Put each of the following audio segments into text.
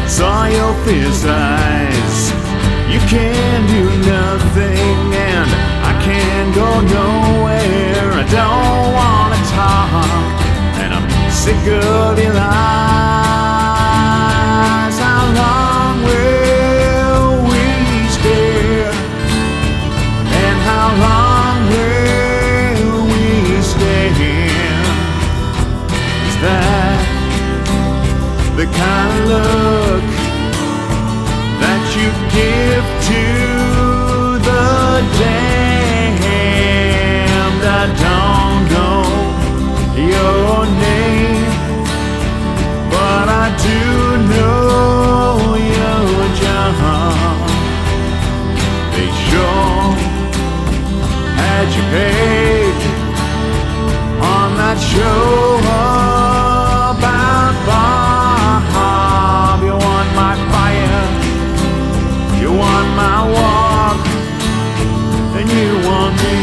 saw your fierce eyes. You can do nothing, and I can't go nowhere. I don't wanna talk, and I'm sick of your lies. How long will we stay? And how long will we stay? Is that the kind of look that you give to the damned? I don't know your name, but I do know your job. They sure had you paid on that show about Bob. You want my fire, you want my walk, and you want me.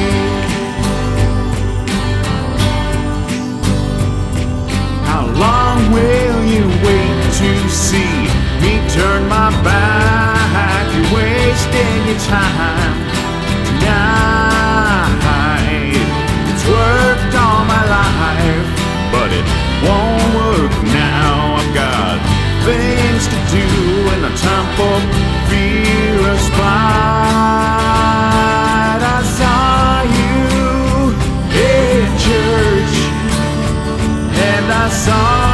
How long will you wait to see me turn my back? You're wasting your time tonight. It's worked all my life, but it won't work now. I've got things to do and no time for fear of spite. I saw you in church, and I saw